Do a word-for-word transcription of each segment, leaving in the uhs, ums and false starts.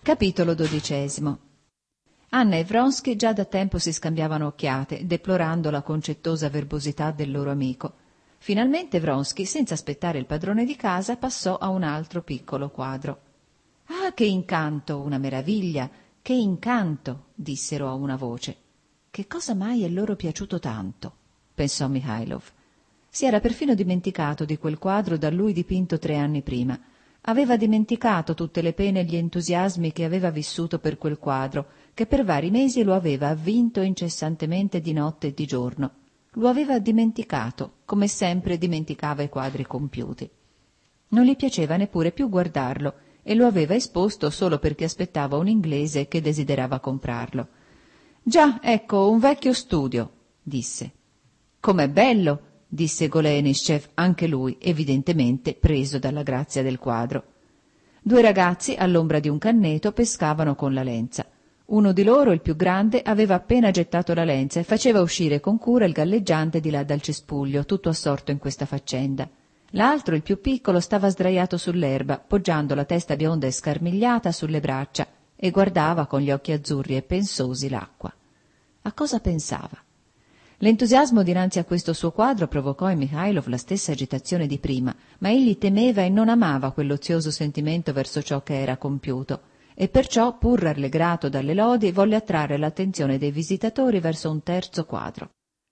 Capitolo dodicesimo. Anna e Vronsky già da tempo si scambiavano occhiate, deplorando la concettosa verbosità del loro amico. Finalmente Vronsky, senza aspettare il padrone di casa, passò a un altro piccolo quadro. «Ah, che incanto, una meraviglia, che incanto!» dissero a una voce. «Che cosa mai è loro piaciuto tanto?» pensò Mihailov. Si era perfino dimenticato di quel quadro da lui dipinto tre anni prima. Aveva dimenticato tutte le pene e gli entusiasmi che aveva vissuto per quel quadro, che per vari mesi lo aveva avvinto incessantemente di notte e di giorno. Lo aveva dimenticato, come sempre dimenticava i quadri compiuti. Non gli piaceva neppure più guardarlo e lo aveva esposto solo perché aspettava un inglese che desiderava comprarlo. «Già, ecco, un vecchio studio», disse. «Com'è bello!» disse Goleniscev, anche lui evidentemente preso dalla grazia del quadro. Due ragazzi, all'ombra di un canneto, pescavano con la lenza. Uno di loro, il più grande, aveva appena gettato la lenza e faceva uscire con cura il galleggiante di là dal cespuglio, tutto assorto in questa faccenda. L'altro, il più piccolo, stava sdraiato sull'erba, poggiando la testa bionda e scarmigliata sulle braccia, e guardava con gli occhi azzurri e pensosi l'acqua. A cosa pensava? L'entusiasmo dinanzi a questo suo quadro provocò in Mihailov la stessa agitazione di prima, ma egli temeva e non amava quell'ozioso sentimento verso ciò che era compiuto, e perciò, pur rallegrato dalle lodi, volle attrarre l'attenzione dei visitatori verso un terzo quadro.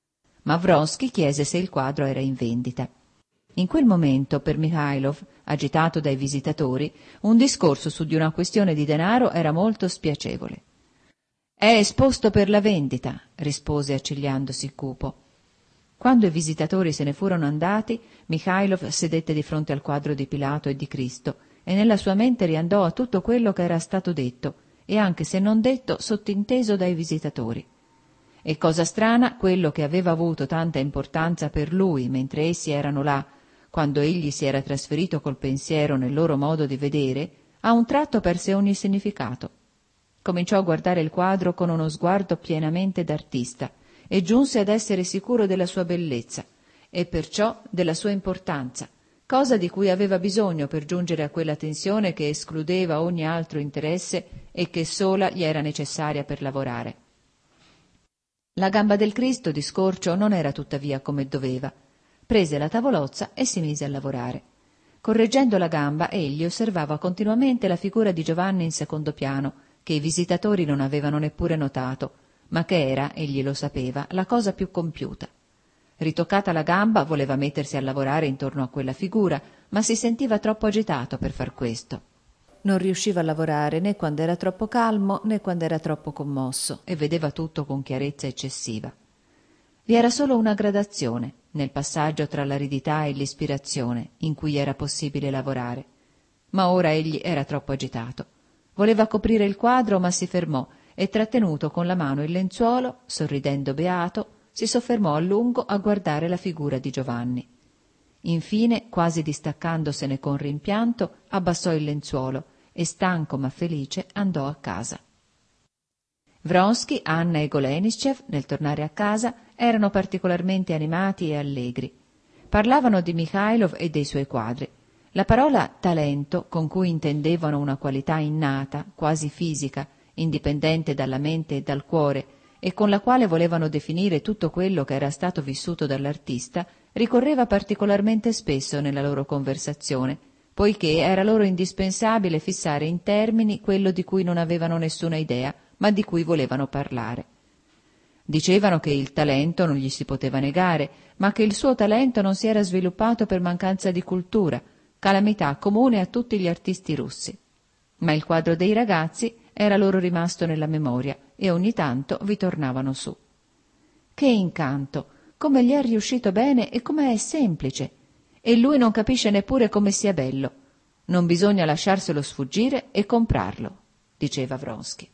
Ma Vronsky chiese se il quadro era in vendita. In quel momento, per Mihailov, agitato dai visitatori, un discorso su di una questione di denaro era molto spiacevole. «È esposto per la vendita», rispose accigliandosi cupo. Quando i visitatori se ne furono andati, Mihailov sedette di fronte al quadro di Pilato e di Cristo e nella sua mente riandò a tutto quello che era stato detto e anche se non detto sottinteso dai visitatori. E cosa strana, quello che aveva avuto tanta importanza per lui mentre essi erano là, quando egli si era trasferito col pensiero nel loro modo di vedere, a un tratto perse ogni significato. Cominciò a guardare il quadro con uno sguardo pienamente d'artista e giunse ad essere sicuro della sua bellezza e perciò della sua importanza, cosa di cui aveva bisogno per giungere a quella tensione che escludeva ogni altro interesse e che sola gli era necessaria per lavorare. La gamba del Cristo di scorcio non era tuttavia come doveva. Prese la tavolozza e si mise a lavorare. Correggendo la gamba, egli osservava continuamente la figura di Giovanni in secondo piano, che i visitatori non avevano neppure notato, ma che era, egli lo sapeva, la cosa più compiuta. Ritoccata la gamba, voleva mettersi a lavorare intorno a quella figura, ma si sentiva troppo agitato per far questo. Non riusciva a lavorare né quando era troppo calmo né quando era troppo commosso e vedeva tutto con chiarezza eccessiva. Vi era solo una gradazione nel passaggio tra l'aridità e l'ispirazione in cui era possibile lavorare, ma ora egli era troppo agitato. Voleva coprire il quadro, ma si fermò e, trattenuto con la mano il lenzuolo, sorridendo beato, si soffermò a lungo a guardare la figura di Giovanni. Infine, quasi distaccandosene con rimpianto, abbassò il lenzuolo e, stanco ma felice, andò a casa. Vronsky, Anna e Goleniscev, nel tornare a casa, erano particolarmente animati e allegri. Parlavano di Mihailov e dei suoi quadri. La parola talento, con cui intendevano una qualità innata, quasi fisica, indipendente dalla mente e dal cuore, e con la quale volevano definire tutto quello che era stato vissuto dall'artista, ricorreva particolarmente spesso nella loro conversazione, poiché era loro indispensabile fissare in termini quello di cui non avevano nessuna idea, ma di cui volevano parlare. Dicevano che il talento non gli si poteva negare, ma che il suo talento non si era sviluppato per mancanza di cultura, calamità comune a tutti gli artisti russi. Ma il quadro dei ragazzi era loro rimasto nella memoria e ogni tanto vi tornavano su. Che incanto! Come gli è riuscito bene e come è semplice! E lui non capisce neppure come sia bello. Non bisogna lasciarselo sfuggire e comprarlo, diceva Vronsky.